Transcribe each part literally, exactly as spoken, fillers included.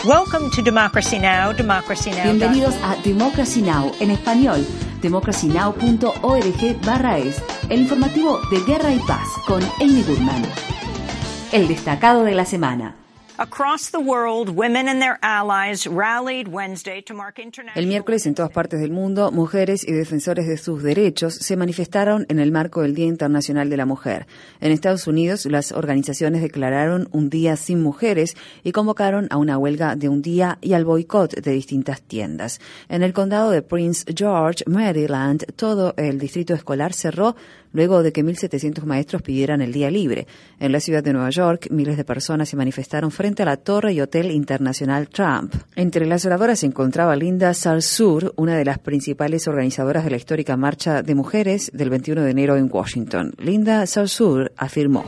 Welcome to Democracy Now!, Democracy Now. Bienvenidos a Democracy Now! En español, democracy now punto org barra es, el informativo de Guerra y Paz con Amy Goodman. El destacado de la semana. Across the world, women and their allies rallied Wednesday to mark international... El miércoles, en todas partes del mundo, mujeres y defensores de sus derechos se manifestaron en el marco del Día Internacional de la Mujer. En Estados Unidos, las organizaciones declararon un día sin mujeres y convocaron a una huelga de un día y al boicot de distintas tiendas. En el condado de Prince George, Maryland, todo el distrito escolar cerró luego de que mil setecientos maestros pidieran el día libre. En la ciudad de Nueva York, miles de personas se manifestaron frente a la Torre y Hotel Internacional Trump. Entre las oradoras se encontraba Linda Sarsour, una de las principales organizadoras de la histórica Marcha de Mujeres del veintiuno de enero en Washington. Linda Sarsour afirmó: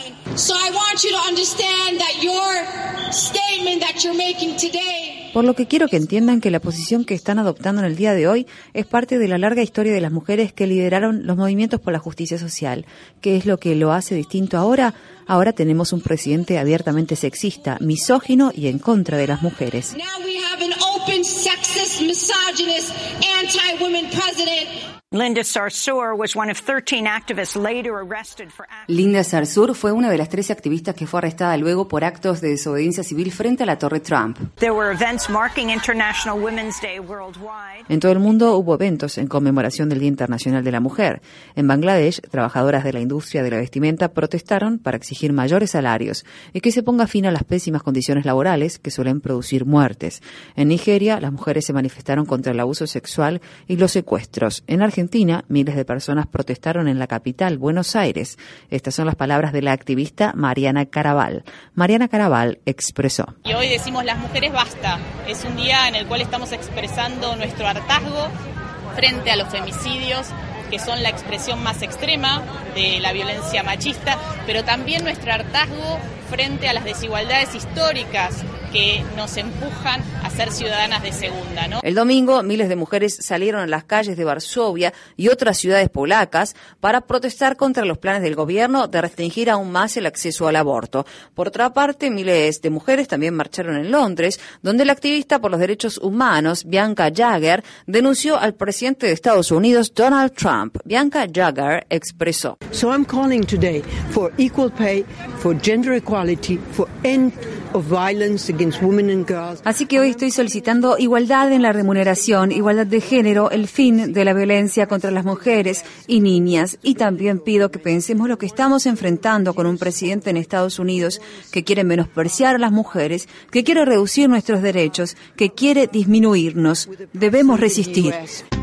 So I want you to understand that your statement that you're making today. Por lo que quiero que entiendan que la posición que están adoptando en el día de hoy es parte de la larga historia de las mujeres que lideraron los movimientos por la justicia social. ¿Qué es lo que lo hace distinto ahora? Ahora tenemos un presidente abiertamente sexista, misógino y en contra de las mujeres. Now we have an open, sexist, misogynist, anti-women president. Linda Sarsour was one of thirteen activists later arrested for acting. Linda Sarsour fue una de las trece activistas que fue arrestada luego por actos de desobediencia civil frente a la Torre Trump. There were events marking International Women's Day worldwide. En todo el mundo hubo eventos en conmemoración del Día Internacional de la Mujer. En Bangladesh, trabajadoras de la industria de la vestimenta protestaron para exigir mayores salarios y que se ponga fin a las pésimas condiciones laborales que suelen producir muertes. En Nigeria, las mujeres se manifestaron contra el abuso sexual y los secuestros. En Argentina, Argentina, miles de personas protestaron en la capital, Buenos Aires. Estas son las palabras de la activista Mariana Caraval. Mariana Caraval expresó: Y hoy decimos las mujeres basta. Es un día en el cual estamos expresando nuestro hartazgo frente a los femicidios, que son la expresión más extrema de la violencia machista, pero también nuestro hartazgo frente a las desigualdades históricas que nos empujan a ser ciudadanas de segunda, ¿no? El domingo, miles de mujeres salieron a las calles de Varsovia y otras ciudades polacas para protestar contra los planes del gobierno de restringir aún más el acceso al aborto. Por otra parte, miles de mujeres también marcharon en Londres, donde la activista por los derechos humanos, Bianca Jagger, denunció al presidente de Estados Unidos, Donald Trump. Bianca Jagger expresó: So I'm calling today for equal pay, for gender equality, for end of violence against women and girls. Así que hoy estoy solicitando igualdad en la remuneración, igualdad de género, el fin de la violencia contra las mujeres y niñas. Y también pido que pensemos lo que estamos enfrentando con un presidente en Estados Unidos que quiere menospreciar a las mujeres, que quiere reducir nuestros derechos, que quiere disminuirnos. Debemos resistir.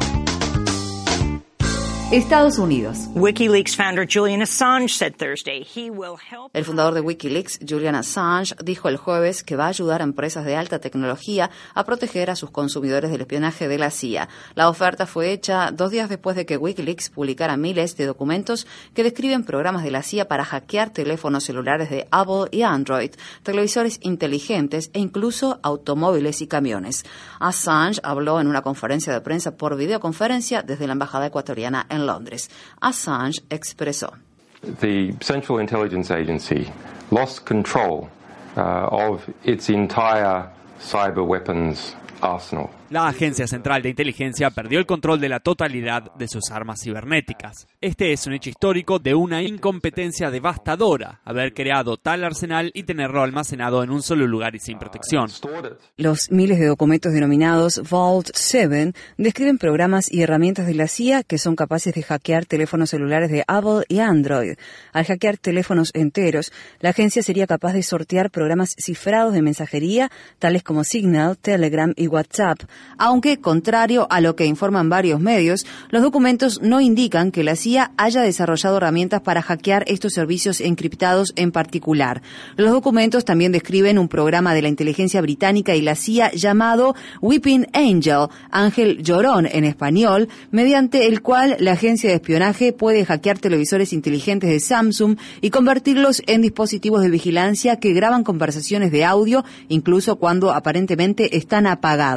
Estados Unidos. WikiLeaks founder Julian Assange said Thursday he will help. El fundador de WikiLeaks, Julian Assange, dijo el jueves que va a ayudar a empresas de alta tecnología a proteger a sus consumidores del espionaje de la C I A. La oferta fue hecha dos días después de que WikiLeaks publicara miles de documentos que describen programas de la C I A para hackear teléfonos celulares de Apple y Android, televisores inteligentes e incluso automóviles y camiones. Assange habló en una conferencia de prensa por videoconferencia desde la embajada ecuatoriana en Londres. Assange expresó: The Central Intelligence Agency lost control uh, of its entire cyber weapons arsenal. La Agencia Central de Inteligencia perdió el control de la totalidad de sus armas cibernéticas. Este es un hecho histórico de una incompetencia devastadora, haber creado tal arsenal y tenerlo almacenado en un solo lugar y sin protección. Los miles de documentos denominados Vault siete describen programas y herramientas de la C I A que son capaces de hackear teléfonos celulares de Apple y Android. Al hackear teléfonos enteros, la agencia sería capaz de sortear programas cifrados de mensajería, tales como Signal, Telegram y WhatsApp. Aunque, contrario a lo que informan varios medios, los documentos no indican que la C I A haya desarrollado herramientas para hackear estos servicios encriptados en particular. Los documentos también describen un programa de la inteligencia británica y la C I A llamado Weeping Angel, Ángel Llorón en español, mediante el cual la agencia de espionaje puede hackear televisores inteligentes de Samsung y convertirlos en dispositivos de vigilancia que graban conversaciones de audio, incluso cuando aparentemente están apagados.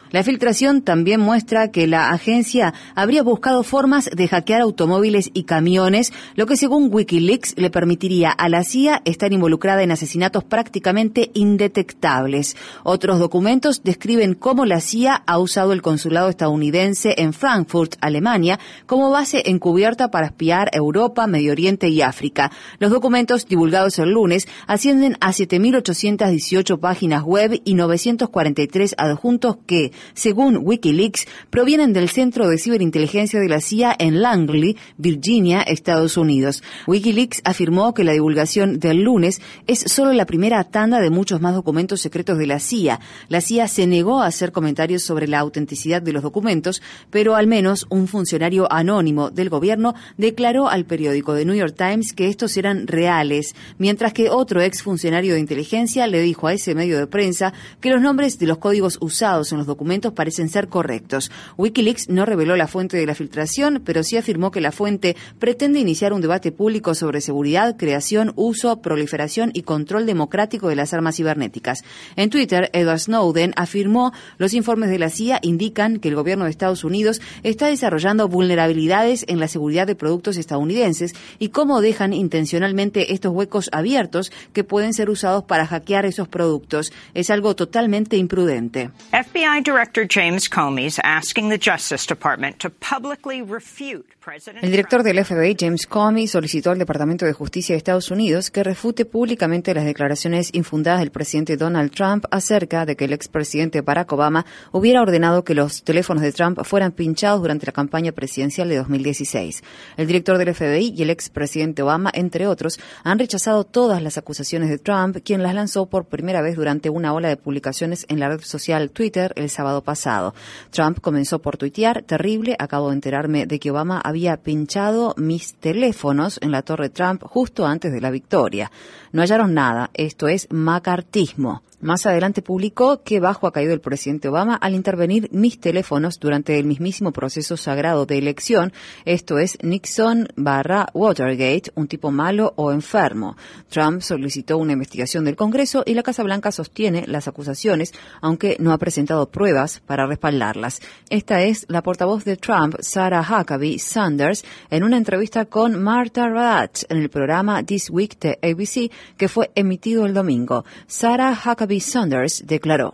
La filtración también muestra que la agencia habría buscado formas de hackear automóviles y camiones, lo que según Wikileaks le permitiría a la C I A estar involucrada en asesinatos prácticamente indetectables. Otros documentos describen cómo la C I A ha usado el consulado estadounidense en Frankfurt, Alemania, como base encubierta para espiar Europa, Medio Oriente y África. Los documentos divulgados el lunes ascienden a siete mil ochocientas dieciocho páginas web y novecientos cuarenta y tres adjuntos que, según Wikileaks, provienen del Centro de Ciberinteligencia de la C I A en Langley, Virginia, Estados Unidos. Wikileaks afirmó que la divulgación del lunes es solo la primera tanda de muchos más documentos secretos de la C I A. La C I A se negó a hacer comentarios sobre la autenticidad de los documentos, pero al menos un funcionario anónimo del gobierno declaró al periódico The New York Times que estos eran reales, mientras que otro exfuncionario de inteligencia le dijo a ese medio de prensa que los nombres de los códigos usados en los documentos parecen ser correctos. Wikileaks no reveló la fuente de la filtración, pero sí afirmó que la fuente pretende iniciar un debate público sobre seguridad, creación, uso, proliferación y control democrático de las armas cibernéticas. En Twitter, Edward Snowden afirmó: los informes de la C I A indican que el gobierno de Estados Unidos está desarrollando vulnerabilidades en la seguridad de productos estadounidenses y cómo dejan intencionalmente estos huecos abiertos que pueden ser usados para hackear esos productos. Es algo totalmente imprudente. F B I Director James Comey is asking the Justice Department to publicly refute President El director del F B I, James Comey, solicitó al Departamento de Justicia de Estados Unidos que refute públicamente las declaraciones infundadas del presidente Donald Trump acerca de que el expresidente Barack Obama hubiera ordenado que los teléfonos de Trump fueran pinchados durante la campaña presidencial de dos mil dieciséis. El director del F B I y el expresidente Obama, entre otros, han rechazado todas las acusaciones de Trump, quien las lanzó por primera vez durante una ola de publicaciones en la red social Twitter el sábado pasado. Trump comenzó por tuitear: terrible, acabo de enterarme de que Obama había pinchado mis teléfonos en la Torre Trump justo antes de la victoria. No hallaron nada, esto es macartismo. Más adelante publicó que bajo ha caído el presidente Obama al intervenir mis teléfonos durante el mismísimo proceso sagrado de elección, esto es Nixon barra Watergate, un tipo malo o enfermo. Trump solicitó una investigación del Congreso y la Casa Blanca sostiene las acusaciones, aunque no ha presentado pruebas para respaldarlas. Esta es la portavoz de Trump, Sarah Huckabee Sanders, en una entrevista con Martha Raddatz en el programa This Week de A B C, que fue emitido el domingo. Sarah Huckabee Sanders declaró: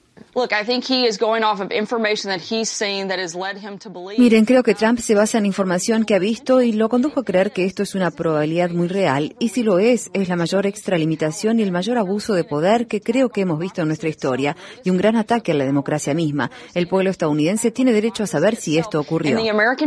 Miren, creo que Trump se basa en información que ha visto y lo condujo a creer que esto es una probabilidad muy real, y si lo es, es la mayor extralimitación y el mayor abuso de poder que creo que hemos visto en nuestra historia, y un gran ataque a la democracia misma. El pueblo estadounidense tiene derecho a saber si esto ocurrió.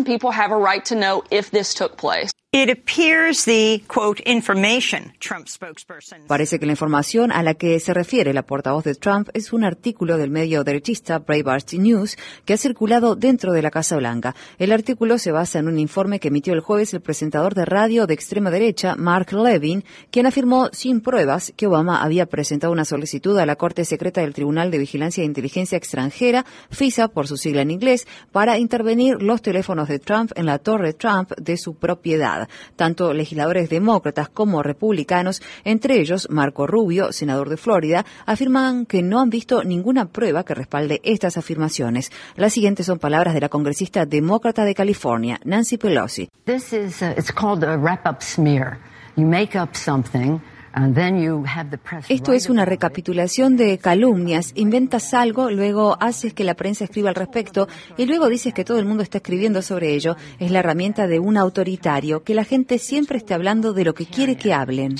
It appears the, quote, information, Trump spokesperson. Parece que la información a la que se refiere la portavoz de Trump es un artículo del medio derechista Breitbart News que ha circulado dentro de la Casa Blanca. El artículo se basa en un informe que emitió el jueves el presentador de radio de extrema derecha Mark Levin, quien afirmó sin pruebas que Obama había presentado una solicitud a la Corte Secreta del Tribunal de Vigilancia e Inteligencia Extranjera, FISA por su sigla en inglés, para intervenir los teléfonos de Trump en la Torre Trump de su propiedad. Tanto legisladores demócratas como republicanos, entre ellos Marco Rubio, senador de Florida, afirman que no han visto ninguna prueba que respalde estas afirmaciones. Las siguientes son palabras de la congresista demócrata de California, Nancy Pelosi. This is a, it's called a wrap-up smear. You make up something. Esto es una recapitulación de calumnias. Inventas algo, luego haces que la prensa escriba al respecto y luego dices que todo el mundo está escribiendo sobre ello. Es la herramienta de un autoritario, que la gente siempre esté hablando de lo que quiere que hablen.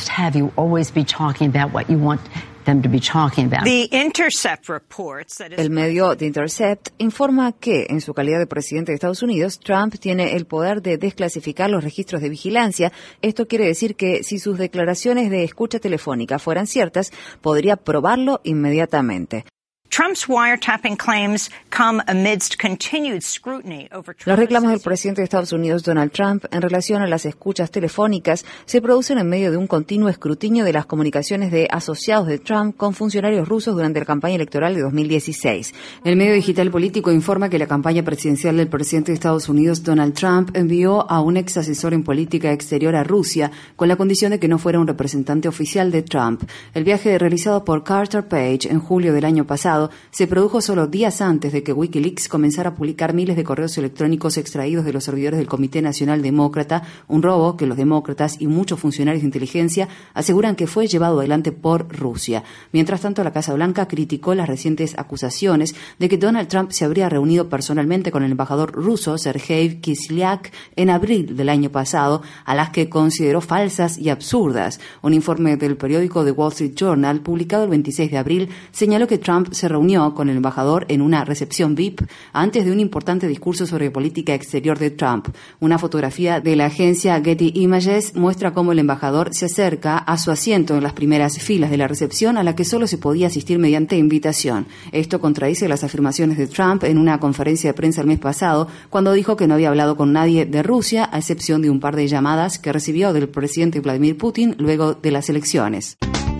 El medio The Intercept informa que, en su calidad de presidente de Estados Unidos, Trump tiene el poder de desclasificar los registros de vigilancia. Esto quiere decir que si sus declaraciones de escucha telefónica fueran ciertas, podría probarlo inmediatamente. Trump's wiretapping claims come amidst continued scrutiny over Los reclamos del presidente de Estados Unidos, Donald Trump, en relación a las escuchas telefónicas se producen en medio de un continuo escrutinio de las comunicaciones de asociados de Trump con funcionarios rusos durante la campaña electoral de dos mil dieciséis. El medio digital político informa que la campaña presidencial del presidente de Estados Unidos, Donald Trump, envió a un ex asesor en política exterior a Rusia con la condición de que no fuera un representante oficial de Trump. El viaje realizado por Carter Page en julio del año pasado pasado se produjo solo días antes de que Wikileaks comenzara a publicar miles de correos electrónicos extraídos de los servidores del Comité Nacional Demócrata, un robo que los demócratas y muchos funcionarios de inteligencia aseguran que fue llevado adelante por Rusia. Mientras tanto, la Casa Blanca criticó las recientes acusaciones de que Donald Trump se habría reunido personalmente con el embajador ruso Sergei Kislyak en abril del año pasado, a las que consideró falsas y absurdas. Un informe del periódico The Wall Street Journal, publicado el veintiséis de abril, señaló que Trump se reunió con el embajador en una recepción V I P antes de un importante discurso sobre política exterior de Trump. Una fotografía de la agencia Getty Images muestra cómo el embajador se acerca a su asiento en las primeras filas de la recepción, a la que solo se podía asistir mediante invitación. Esto contradice las afirmaciones de Trump en una conferencia de prensa el mes pasado, cuando dijo que no había hablado con nadie de Rusia, a excepción de un par de llamadas que recibió del presidente Vladimir Putin luego de las elecciones.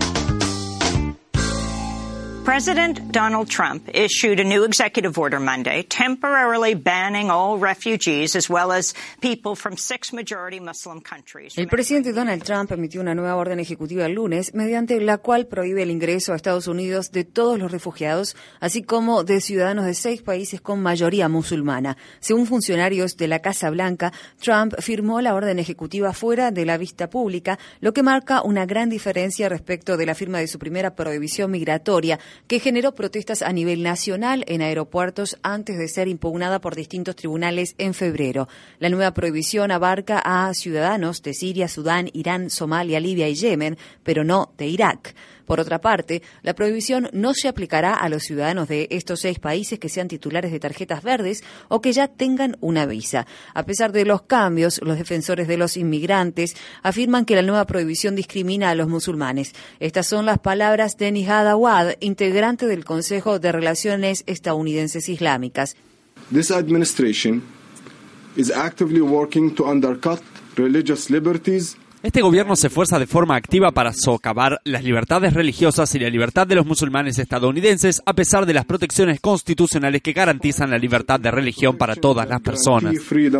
President Donald Trump issued a new executive order Monday temporarily banning all refugees as well as people from six majority Muslim countries. El presidente Donald Trump emitió una nueva orden ejecutiva el lunes, mediante la cual prohíbe el ingreso a Estados Unidos de todos los refugiados, así como de ciudadanos de seis países con mayoría musulmana. Según funcionarios de la Casa Blanca, Trump firmó la orden ejecutiva fuera de la vista pública, lo que marca una gran diferencia respecto de la firma de su primera prohibición migratoria, que generó protestas a nivel nacional en aeropuertos antes de ser impugnada por distintos tribunales en febrero. La nueva prohibición abarca a ciudadanos de Siria, Sudán, Irán, Somalia, Libia y Yemen, pero no de Irak. Por otra parte, la prohibición no se aplicará a los ciudadanos de estos seis países que sean titulares de tarjetas verdes o que ya tengan una visa. A pesar de los cambios, los defensores de los inmigrantes afirman que la nueva prohibición discrimina a los musulmanes. Estas son las palabras de Nihad Awad, integrante del Consejo de Relaciones Estadounidenses Islámicas. This administration is actively working to undercut religious liberties. Este gobierno se esfuerza de forma activa para socavar las libertades religiosas y la libertad de los musulmanes estadounidenses, a pesar de las protecciones constitucionales que garantizan la libertad de religión para todas las personas.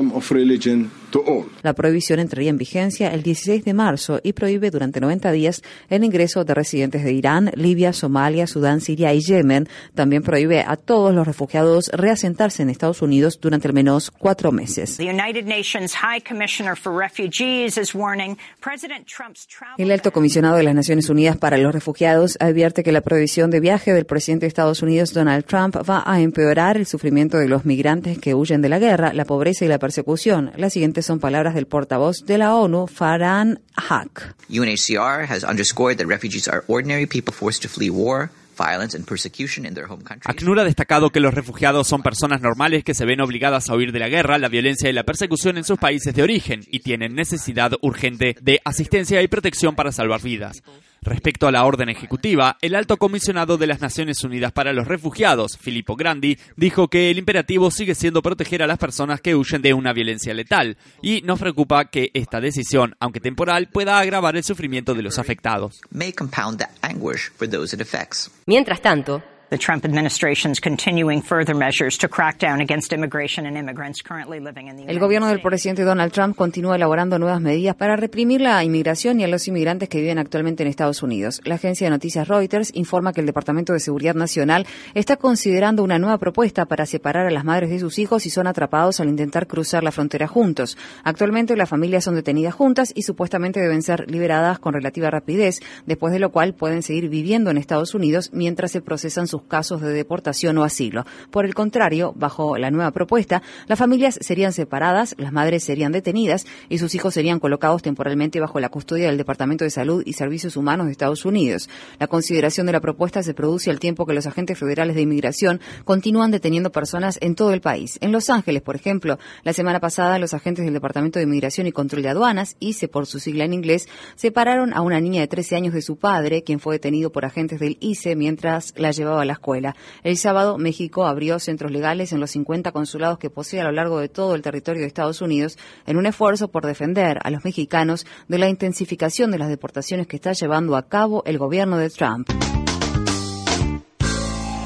La prohibición entraría en vigencia el dieciséis de marzo y prohíbe durante noventa días el ingreso de residentes de Irán, Libia, Somalia, Sudán, Siria y Yemen. También prohíbe a todos los refugiados reasentarse en Estados Unidos durante al menos cuatro meses. The United Nations High Commissioner for Refugees is warning El alto comisionado de las Naciones Unidas para los Refugiados advierte que la prohibición de viaje del presidente de Estados Unidos, Donald Trump, va a empeorar el sufrimiento de los migrantes que huyen de la guerra, la pobreza y la persecución. Las siguientes son palabras del portavoz de la ONU, Farhan Haq. U N H C R has underscored that refugees are ordinary people forced to flee war. ACNUR ha destacado que los refugiados son personas normales que se ven obligadas a huir de la guerra, la violencia y la persecución en sus países de origen y tienen necesidad urgente de asistencia y protección para salvar vidas. Respecto a la orden ejecutiva, el alto comisionado de las Naciones Unidas para los Refugiados, Filippo Grandi, dijo que el imperativo sigue siendo proteger a las personas que huyen de una violencia letal y nos preocupa que esta decisión, aunque temporal, pueda agravar el sufrimiento de los afectados. Mientras tanto, The Trump administration is continuing further measures to crack down against immigration and immigrants currently living in the United States. El gobierno del presidente Donald Trump continúa elaborando nuevas medidas para reprimir la inmigración y a los inmigrantes que viven actualmente en Estados Unidos. La agencia de noticias Reuters informa que el Departamento de Seguridad Nacional está considerando una nueva propuesta para separar a las madres de sus hijos si son atrapados al intentar cruzar la frontera juntos. Actualmente las familias son detenidas juntas y supuestamente deben ser liberadas con relativa rapidez, después de lo cual pueden seguir viviendo en Estados Unidos mientras se procesan sus casos de deportación o asilo. Por el contrario, bajo la nueva propuesta, las familias serían separadas, las madres serían detenidas y sus hijos serían colocados temporalmente bajo la custodia del Departamento de Salud y Servicios Humanos de Estados Unidos. La consideración de la propuesta se produce al tiempo que los agentes federales de inmigración continúan deteniendo personas en todo el país. En Los Ángeles, por ejemplo, la semana pasada los agentes del Departamento de Inmigración y Control de Aduanas, I C E por su sigla en inglés, separaron a una niña de trece años de su padre, quien fue detenido por agentes del I C E mientras la llevaba a la escuela. El sábado, México abrió centros legales en los cincuenta consulados que posee a lo largo de todo el territorio de Estados Unidos en un esfuerzo por defender a los mexicanos de la intensificación de las deportaciones que está llevando a cabo el gobierno de Trump.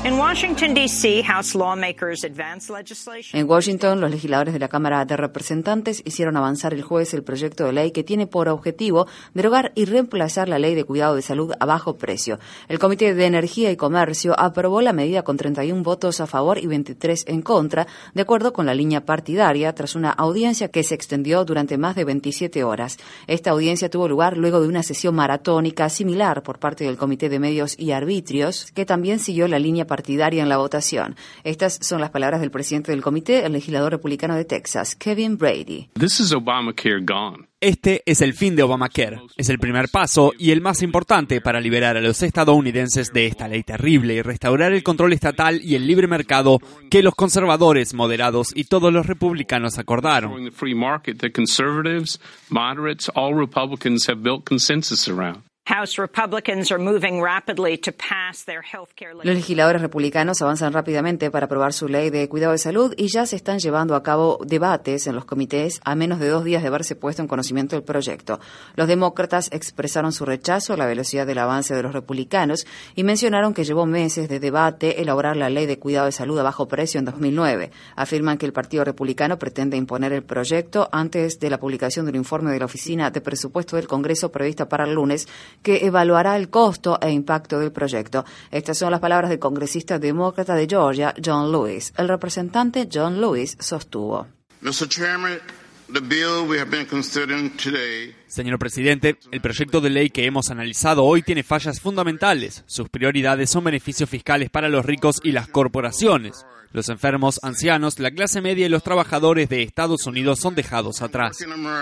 En Washington, D C, House lawmakers advanced legislation. En Washington, los legisladores de la Cámara de Representantes hicieron avanzar el jueves el proyecto de ley que tiene por objetivo derogar y reemplazar la Ley de Cuidado de Salud a bajo precio. El Comité de Energía y Comercio aprobó la medida con treinta y uno votos a favor y veintitrés en contra, de acuerdo con la línea partidaria, tras una audiencia que se extendió durante más de veintisiete horas. Esta audiencia tuvo lugar luego de una sesión maratónica similar por parte del Comité de Medios y Arbitrios, que también siguió la línea partidaria partidaria en la votación. Estas son las palabras del presidente del comité, el legislador republicano de Texas, Kevin Brady. This is Obamacare gone. Este es el fin de Obamacare. Es el primer paso y el más importante para liberar a los estadounidenses de esta ley terrible y restaurar el control estatal y el libre mercado que los conservadores, moderados y todos los republicanos acordaron. House Republicans are moving rapidly to pass their healthcare Los legisladores republicanos avanzan rápidamente para aprobar su ley de cuidado de salud y ya se están llevando a cabo debates en los comités a menos de dos días de haberse puesto en conocimiento del proyecto. Los demócratas expresaron su rechazo a la velocidad del avance de los republicanos y mencionaron que llevó meses de debate elaborar la ley de cuidado de salud a bajo precio en dos mil nueve. Afirman que el Partido Republicano pretende imponer el proyecto antes de la publicación de un informe de la Oficina de Presupuesto del Congreso prevista para el lunes, que evaluará el costo e impacto del proyecto. Estas son las palabras del congresista demócrata de Georgia, John Lewis. El representante John Lewis sostuvo: mister Chairman, the bill we have been considering today. Señor presidente, el proyecto de ley que hemos analizado hoy tiene fallas fundamentales. Sus prioridades son beneficios fiscales para los ricos y las corporaciones. Los enfermos, ancianos, la clase media y los trabajadores de Estados Unidos son dejados atrás.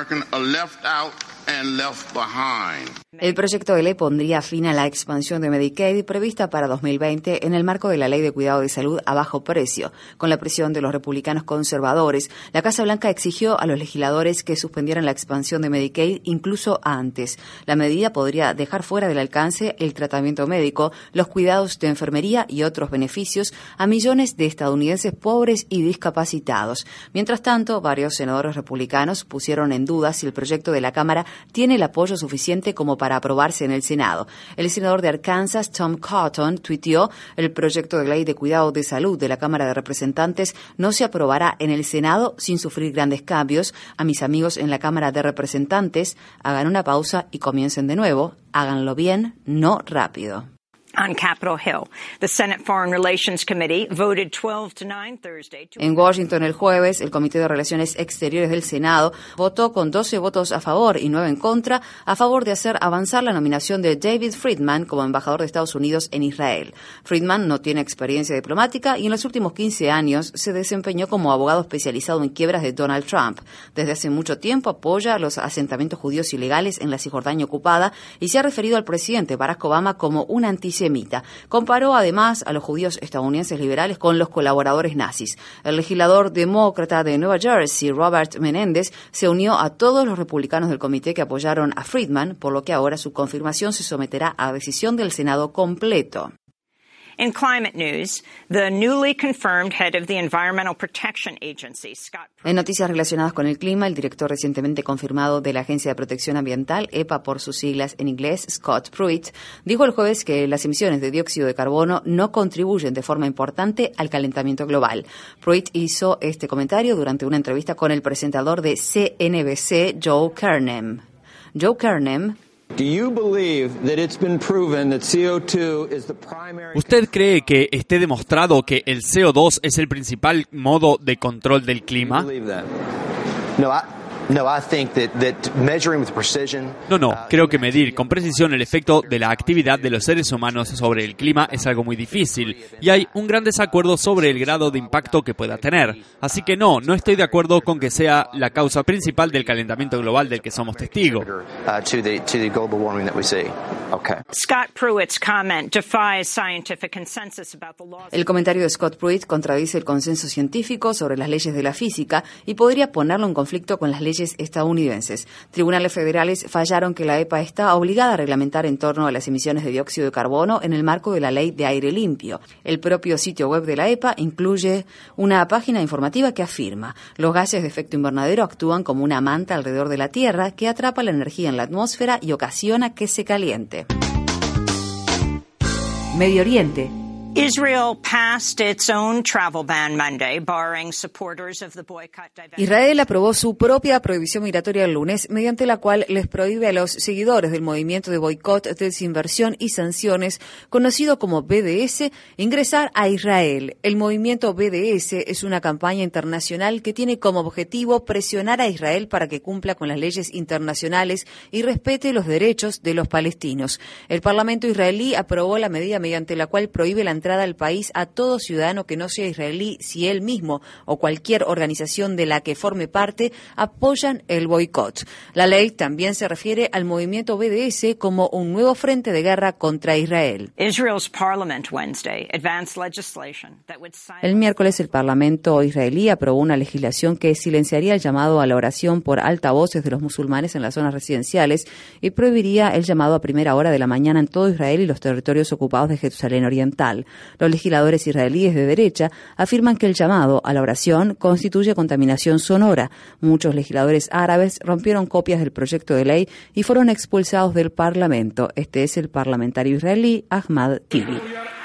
El proyecto de ley pondría fin a la expansión de Medicaid prevista para dos mil veinte en el marco de la Ley de Cuidado de Salud a bajo precio. Con la presión de los republicanos conservadores, la Casa Blanca exigió a los legisladores que suspendieran la expansión de Medicaid incluso antes. La medida podría dejar fuera del alcance el tratamiento médico, los cuidados de enfermería y otros beneficios a millones de estadounidenses pobres y discapacitados. Mientras tanto, varios senadores republicanos pusieron en duda si el proyecto de la Cámara tiene el apoyo suficiente como para aprobarse en el Senado. El senador de Arkansas, Tom Cotton, tuiteó: el proyecto de ley de cuidado de salud de la Cámara de Representantes no se aprobará en el Senado sin sufrir grandes cambios. A mis amigos en la Cámara de Representantes, hagan una pausa y comiencen de nuevo. Háganlo bien, no rápido. On Capitol Hill, the Senate Foreign Relations Committee voted twelve to nine Thursday. To... En Washington el jueves, el Comité de Relaciones Exteriores del Senado votó con doce votos a favor y nueve en contra a favor de hacer avanzar la nominación de David Friedman como embajador de Estados Unidos en Israel. Friedman no tiene experiencia diplomática y en los últimos quince años se desempeñó como abogado especializado en quiebras de Donald Trump. Desde hace mucho tiempo apoya los asentamientos judíos ilegales en la Cisjordania ocupada y se ha referido al presidente Barack Obama como un antisemita. Comparó además a los judíos estadounidenses liberales con los colaboradores nazis. El legislador demócrata de Nueva Jersey, Robert Menéndez, se unió a todos los republicanos del comité que apoyaron a Friedman, por lo que ahora su confirmación se someterá a decisión del Senado completo. In climate news, the newly confirmed head of the Environmental Protection Agency, Scott Pruitt. En noticias relacionadas con el clima, el director recientemente confirmado de la Agencia de Protección Ambiental, E P A por sus siglas en inglés, Scott Pruitt, dijo el jueves que las emisiones de dióxido de carbono no contribuyen de forma importante al calentamiento global. Pruitt hizo este comentario durante una entrevista con el presentador de C N B C, Joe Kernem. Joe Kernem ¿Usted cree que esté demostrado que el C O dos es el principal modo de control del clima? No, no, creo que medir con precisión el efecto de la actividad de los seres humanos sobre el clima es algo muy difícil y hay un gran desacuerdo sobre el grado de impacto que pueda tener. Así que no, no estoy de acuerdo con que sea la causa principal del calentamiento global del que somos testigos. Scott Pruitt's comment defies scientific consensus about the laws. El comentario de Scott Pruitt contradice el consenso científico sobre las leyes de la física y podría ponerlo en conflicto con las leyes estadounidenses. Tribunales federales fallaron que la E P A está obligada a reglamentar en torno a las emisiones de dióxido de carbono en el marco de la Ley de Aire Limpio. El propio sitio web de la E P A incluye una página informativa que afirma: los gases de efecto invernadero actúan como una manta alrededor de la Tierra que atrapa la energía en la atmósfera y ocasiona que se caliente. Medio Oriente. Israel passed its own travel ban Monday, barring supporters of the boycott. Israel aprobó su propia prohibición migratoria el lunes, mediante la cual les prohíbe a los seguidores del movimiento de boicot, desinversión y sanciones, conocido como B D S, ingresar a Israel. El movimiento B D S es una campaña internacional que tiene como objetivo presionar a Israel para que cumpla con las leyes internacionales y respete los derechos de los palestinos. El Parlamento israelí aprobó la medida mediante la cual prohíbe la entrada al país a todo ciudadano que no sea israelí si él mismo o cualquier organización de la que forme parte apoyan el boicot. La ley también se refiere al movimiento B D S como un nuevo frente de guerra contra Israel. El miércoles el Parlamento israelí aprobó una legislación que silenciaría el llamado a la oración por altavoces de los musulmanes en las zonas residenciales y prohibiría el llamado a primera hora de la mañana en todo Israel y los territorios ocupados de Jerusalén Oriental. Los legisladores israelíes de derecha afirman que el llamado a la oración constituye contaminación sonora. Muchos legisladores árabes rompieron copias del proyecto de ley y fueron expulsados del Parlamento. Este es el parlamentario israelí Ahmad Tibi.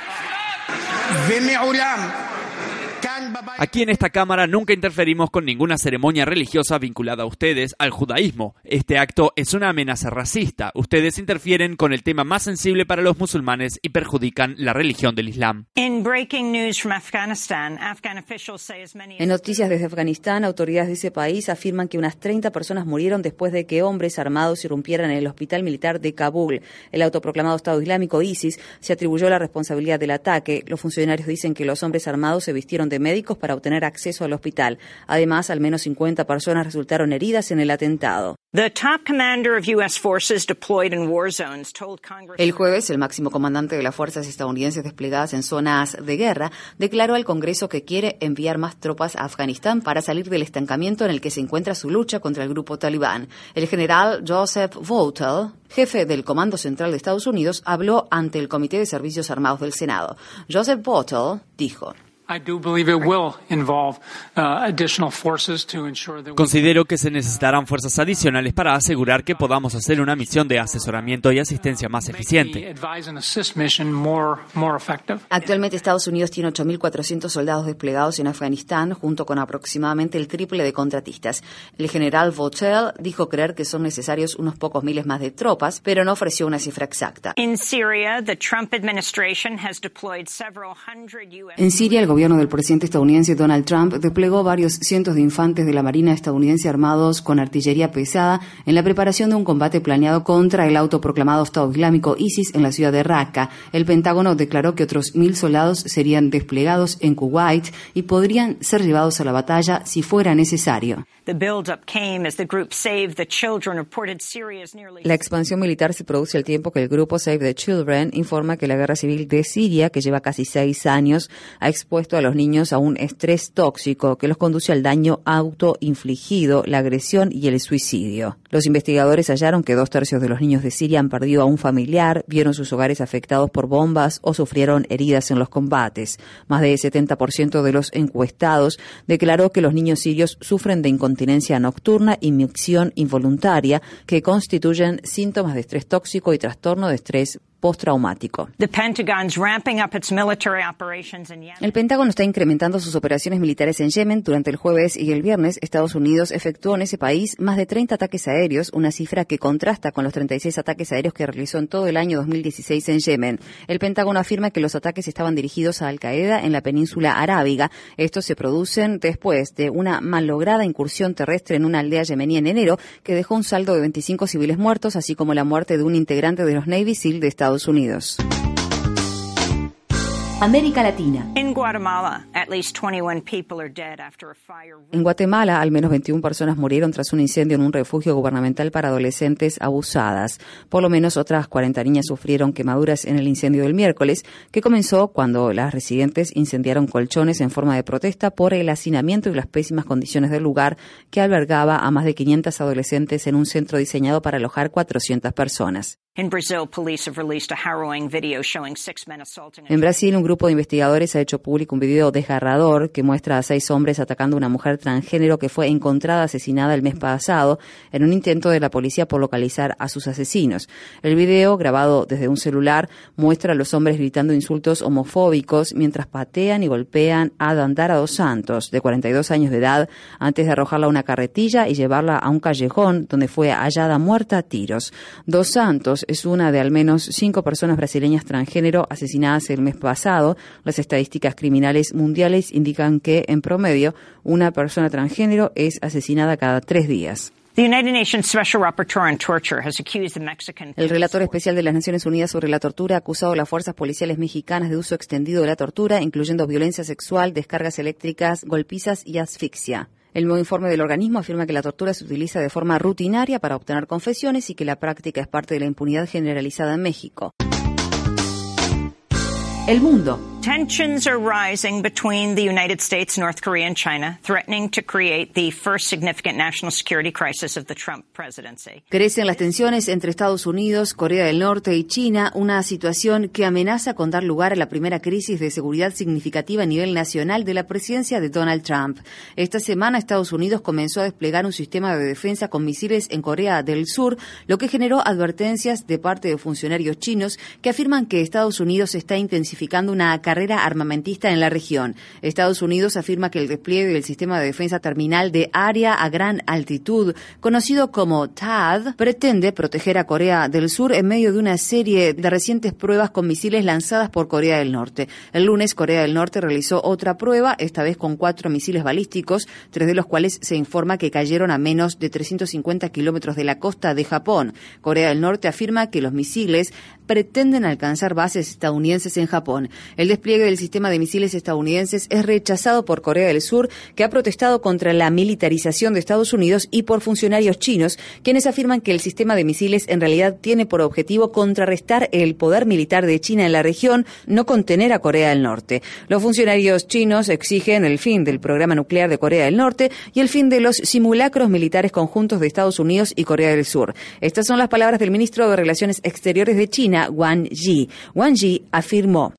Aquí en esta Cámara nunca interferimos con ninguna ceremonia religiosa vinculada a ustedes, al judaísmo. Este acto es una amenaza racista. Ustedes interfieren con el tema más sensible para los musulmanes y perjudican la religión del Islam. In breaking news from Afghanistan, Afghan officials say as many as... En noticias desde Afganistán, autoridades de ese país afirman que unas treinta personas murieron después de que hombres armados irrumpieran en el hospital militar de Kabul. El autoproclamado Estado Islámico ISIS se atribuyó la responsabilidad del ataque. Los funcionarios dicen que los hombres armados se vistieron de médicos para obtener acceso al hospital. Además, al menos cincuenta personas resultaron heridas en el atentado. The top commander of U S forces deployed in war zones told Congress... El jueves, el máximo comandante de las fuerzas estadounidenses desplegadas en zonas de guerra declaró al Congreso que quiere enviar más tropas a Afganistán para salir del estancamiento en el que se encuentra su lucha contra el grupo talibán. El general Joseph Votel, jefe del Comando Central de Estados Unidos, habló ante el Comité de Servicios Armados del Senado. Joseph Votel dijo: Considero que se necesitarán fuerzas adicionales para asegurar que podamos hacer una misión de asesoramiento y asistencia más eficiente. Actualmente Estados Unidos tiene ocho mil cuatrocientos soldados desplegados en Afganistán, junto con aproximadamente el triple de contratistas. El general Votel dijo creer que son necesarios unos pocos miles más de tropas, pero no ofreció una cifra exacta. In Syria, the Trump administration has deployed several hundred U S... En Siria, el gobierno del presidente estadounidense Donald Trump desplegó varios cientos de infantes de la Marina estadounidense armados con artillería pesada en la preparación de un combate planeado contra el autoproclamado Estado Islámico ISIS en la ciudad de Raqqa. El Pentágono declaró que otros mil soldados serían desplegados en Kuwait y podrían ser llevados a la batalla si fuera necesario. La expansión militar se produce al tiempo que el grupo Save the Children informa que la guerra civil de Siria, que lleva casi seis años, ha expuesto a los niños a un estrés tóxico que los conduce al daño autoinfligido, la agresión y el suicidio. Los investigadores hallaron que dos tercios de los niños de Siria han perdido a un familiar, vieron sus hogares afectados por bombas o sufrieron heridas en los combates. Más del setenta por ciento de los encuestados declaró que los niños sirios sufren de incontinencia nocturna y micción involuntaria, que constituyen síntomas de estrés tóxico y trastorno de estrés postraumático. El Pentágono está incrementando sus operaciones militares en Yemen. Durante el jueves y el viernes, Estados Unidos efectuó en ese país más de treinta ataques aéreos, una cifra que contrasta con los treinta y seis ataques aéreos que realizó en todo el año dos mil dieciséis en Yemen. El Pentágono afirma que los ataques estaban dirigidos a Al-Qaeda en la península arábiga. Estos se producen después de una malograda incursión terrestre en una aldea yemení en enero que dejó un saldo de veinticinco civiles muertos, así como la muerte de un integrante de los Navy SEAL de Estados Estados Unidos. América Latina. En Guatemala, at least twenty-one people are dead after a fire. En Guatemala, al menos veintiuna personas murieron tras un incendio en un refugio gubernamental para adolescentes abusadas. Por lo menos otras cuarenta niñas sufrieron quemaduras en el incendio del miércoles, que comenzó cuando las residentes incendiaron colchones en forma de protesta por el hacinamiento y las pésimas condiciones del lugar, que albergaba a más de quinientas adolescentes en un centro diseñado para alojar cuatrocientas personas. In Brazil, police have released a harrowing video showing six men assaulting. En Brasil, un grupo de investigadores ha hecho público un video desgarrador que muestra a seis hombres atacando a una mujer transgénero que fue encontrada asesinada el mes pasado en un intento de la policía por localizar a sus asesinos. El video, grabado desde un celular, muestra a los hombres gritando insultos homofóbicos mientras patean y golpean a Dandara dos Santos, de cuarenta y dos años de edad, antes de arrojarla a una carretilla y llevarla a un callejón donde fue hallada muerta a tiros. Dos Santos es una de al menos cinco personas brasileñas transgénero asesinadas el mes pasado. Las estadísticas criminales mundiales indican que, en promedio, una persona transgénero es asesinada cada tres días. The United Nations Special Rapporteur on Torture has accused the Mexican... El relator especial de las Naciones Unidas sobre la tortura ha acusado a las fuerzas policiales mexicanas de uso extendido de la tortura, incluyendo violencia sexual, descargas eléctricas, golpizas y asfixia. El nuevo informe del organismo afirma que la tortura se utiliza de forma rutinaria para obtener confesiones y que la práctica es parte de la impunidad generalizada en México. El mundo. Tensions are rising between the United States, North Korea, and China, threatening to create the first significant national security crisis of the Trump presidency. Crecen las tensiones entre Estados Unidos, Corea del Norte y China, una situación que amenaza con dar lugar a la primera crisis de seguridad significativa a nivel nacional de la presidencia de Donald Trump. Esta semana Estados Unidos comenzó a desplegar un sistema de defensa con misiles en Corea del Sur, lo que generó advertencias de parte de funcionarios chinos que afirman que Estados Unidos está intensificando una carrera armamentista en la región. Estados Unidos afirma que el despliegue del sistema de defensa terminal de área a gran altitud, conocido como T A D, pretende proteger a Corea del Sur en medio de una serie de recientes pruebas con misiles lanzadas por Corea del Norte. El lunes, Corea del Norte realizó otra prueba, esta vez con cuatro misiles balísticos, tres de los cuales se informa que cayeron a menos de trescientos cincuenta kilómetros de la costa de Japón. Corea del Norte afirma que los misiles pretenden alcanzar bases estadounidenses en Japón. El despliegue del sistema de misiles estadounidenses es rechazado por Corea del Sur, que ha protestado contra la militarización de Estados Unidos, y por funcionarios chinos, quienes afirman que el sistema de misiles en realidad tiene por objetivo contrarrestar el poder militar de China en la región, no contener a Corea del Norte. Los funcionarios chinos exigen el fin del programa nuclear de Corea del Norte y el fin de los simulacros militares conjuntos de Estados Unidos y Corea del Sur. Estas son las palabras del ministro de Relaciones Exteriores de China, Wang Yi. Wang Yi afirmó: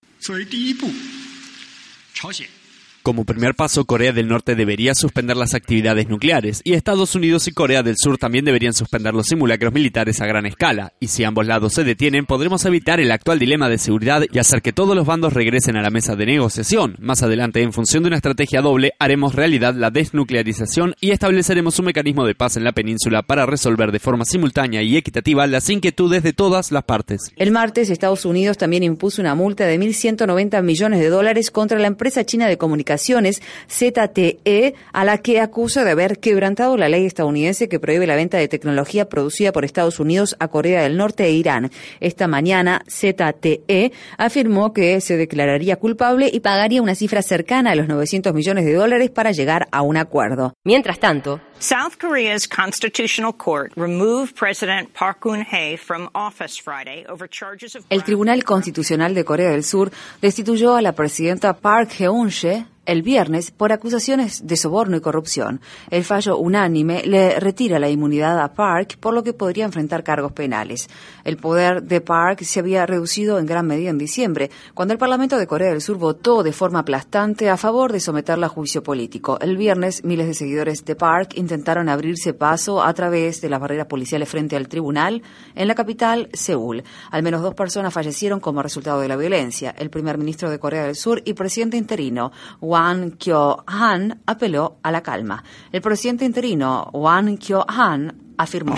Como primer paso, Corea del Norte debería suspender las actividades nucleares y Estados Unidos y Corea del Sur también deberían suspender los simulacros militares a gran escala. Y si ambos lados se detienen, podremos evitar el actual dilema de seguridad y hacer que todos los bandos regresen a la mesa de negociación. Más adelante, en función de una estrategia doble, haremos realidad la desnuclearización y estableceremos un mecanismo de paz en la península para resolver de forma simultánea y equitativa las inquietudes de todas las partes. El martes, Estados Unidos también impuso una multa de mil ciento noventa millones de dólares contra la empresa china de comunicaciones Z T E, a la que acusa de haber quebrantado la ley estadounidense que prohíbe la venta de tecnología producida por Estados Unidos a Corea del Norte e Irán. Esta mañana, Z T E afirmó que se declararía culpable y pagaría una cifra cercana a los novecientos millones de dólares para llegar a un acuerdo. Mientras tanto, South Korea's constitutional court removed President Park Geun-hye from office Friday over charges of... El Tribunal Constitucional de Corea del Sur destituyó a la presidenta Park Geun-hye el viernes por acusaciones de soborno y corrupción. El fallo unánime le retira la inmunidad a Park, por lo que podría enfrentar cargos penales. El poder de Park se había reducido en gran medida en diciembre, cuando el Parlamento de Corea del Sur votó de forma aplastante a favor de someterla a juicio político. El viernes, miles de seguidores de Park intentaron abrirse paso a través de las barreras policiales frente al tribunal en la capital, Seúl. Al menos dos personas fallecieron como resultado de la violencia. El primer ministro de Corea del Sur y presidente interino, Won Kyo-han, apeló a la calma. El presidente interino, Won Kyo-han, afirmó: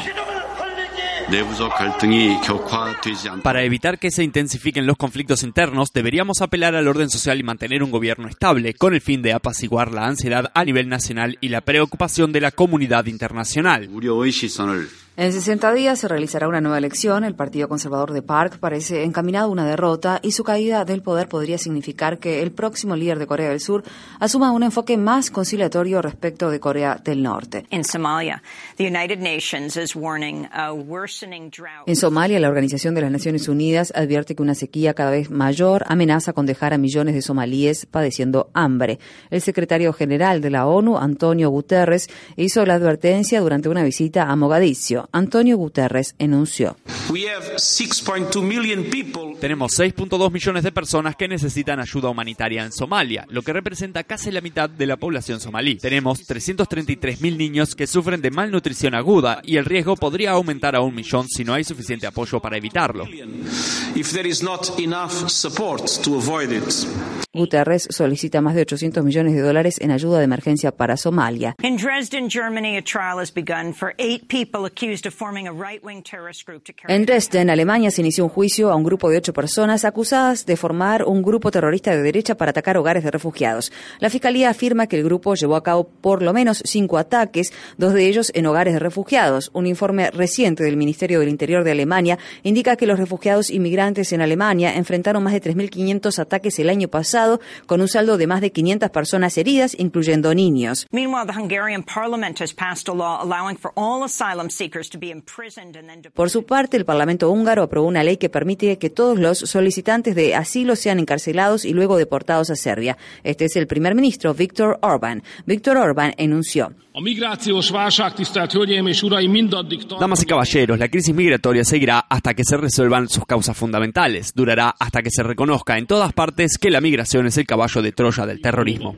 Para evitar que se intensifiquen los conflictos internos, deberíamos apelar al orden social y mantener un gobierno estable, con el fin de apaciguar la ansiedad a nivel nacional y la preocupación de la comunidad internacional. En sesenta días se realizará una nueva elección. El Partido Conservador de Park parece encaminado a una derrota y su caída del poder podría significar que el próximo líder de Corea del Sur asuma un enfoque más conciliatorio respecto de Corea del Norte. En Somalia, the United Nations is warning a worsening drought. En Somalia, la Organización de las Naciones Unidas advierte que una sequía cada vez mayor amenaza con dejar a millones de somalíes padeciendo hambre. El secretario general de la ONU, Antonio Guterres, hizo la advertencia durante una visita a Mogadiscio. Antonio Guterres enunció. Tenemos seis punto dos millones de personas que necesitan ayuda humanitaria en Somalia, lo que representa casi la mitad de la población somalí. Tenemos trescientos treinta y tres mil niños que sufren de malnutrición aguda y el riesgo podría aumentar a un millón si no hay suficiente apoyo para evitarlo. Guterres solicita más de ochocientos millones de dólares en ayuda de emergencia para Somalia. In Dresden, Germany, a trial has begun for eight people accused of forming a right-wing terrorist group to carry... En Dresden, Alemania, se inició un juicio a un grupo de ocho personas acusadas de formar un grupo terrorista de derecha para atacar hogares de refugiados. La Fiscalía afirma que el grupo llevó a cabo por lo menos cinco ataques, dos de ellos en hogares de refugiados. Un informe reciente del Ministerio del Interior de Alemania indica que los refugiados inmigrantes en Alemania enfrentaron más de tres mil quinientos ataques el año pasado, con un saldo de más de quinientas personas heridas, incluyendo niños. Por su parte, el Parlamento húngaro aprobó una ley que permite que todos los solicitantes de asilo sean encarcelados y luego deportados a Serbia. Este es el primer ministro Viktor Orbán. Viktor Orbán enunció: Damas y caballeros, la crisis migratoria seguirá hasta que se resuelvan sus causas fundamentales. Durará hasta que se reconozca en todas partes que la migración es el caballo de Troya del terrorismo.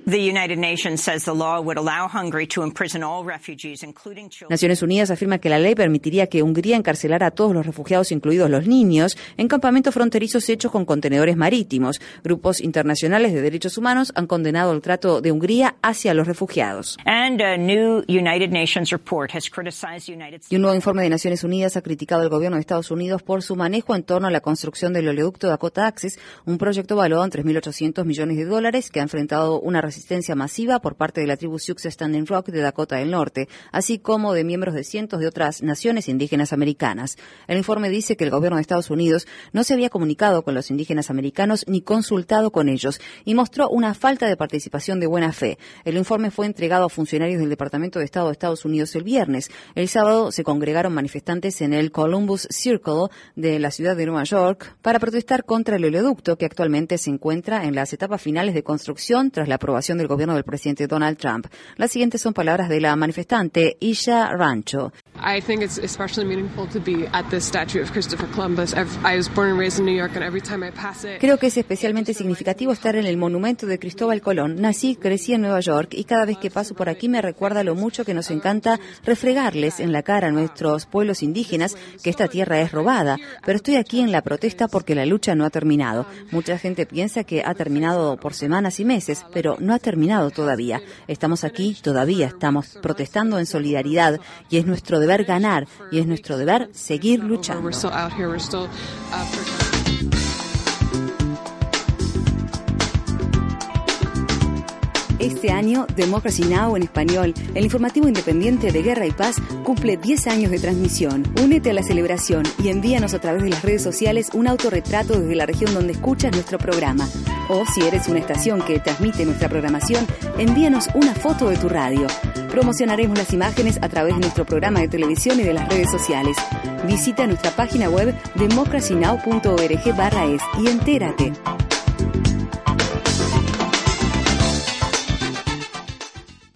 Naciones Unidas afirma que la ley permitiría que Hungría encarcelara a todos los refugiados, incluidos los niños, en campamentos fronterizos hechos con contenedores marítimos. Grupos internacionales de derechos humanos han condenado el trato de Hungría hacia los refugiados. And a new United Nations report has criticized the United States. Y un nuevo informe de Naciones Unidas ha criticado al gobierno de Estados Unidos por su manejo en torno a la construcción del oleoducto Dakota Access, un proyecto valuado en tres mil ochocientos millones de dólares que ha enfrentado una resistencia masiva por parte de la tribu Sioux Standing Rock de Dakota del Norte, así como de miembros de cientos de otras naciones indígenas americanas. El informe dice que el gobierno de Estados Unidos no se había comunicado con los indígenas americanos ni consultado con ellos y mostró una falta de participación de buena fe. El informe fue entregado a funcionarios del Departamento de Estado de Estados Unidos el viernes. El sábado se congregaron manifestantes en el Columbus Circle de la ciudad de Nueva York para protestar contra el oleoducto que actualmente se encuentra en las etapas finales de construcción tras la aprobación del gobierno del presidente Donald Trump. Las siguientes son palabras de la manifestante Isha Rancho. I think it's especially meaningful to be at the statue of Christopher Columbus. I was born and raised in New York, and every time I pass it... Creo que es especialmente significativo estar en el monumento de Cristóbal Colón. Nací, crecí en Nueva York y cada vez que paso por aquí me recuerda lo mucho que nos encanta refregarles en la cara a nuestros pueblos indígenas que esta tierra es robada. Pero estoy aquí en la protesta porque la lucha no ha terminado. Mucha gente piensa que ha terminado por semanas y meses, pero no ha terminado todavía. Estamos aquí, todavía estamos protestando en solidaridad y es nuestro deber ganar y es nuestro deber seguir luchando. Este año, Democracy Now! En español, el informativo independiente de Guerra y Paz, cumple diez años de transmisión. Únete a la celebración y envíanos a través de las redes sociales un autorretrato desde la región donde escuchas nuestro programa. O si eres una estación que transmite nuestra programación, envíanos una foto de tu radio. Promocionaremos las imágenes a través de nuestro programa de televisión y de las redes sociales. Visita nuestra página web democracy now punto org barra es y entérate.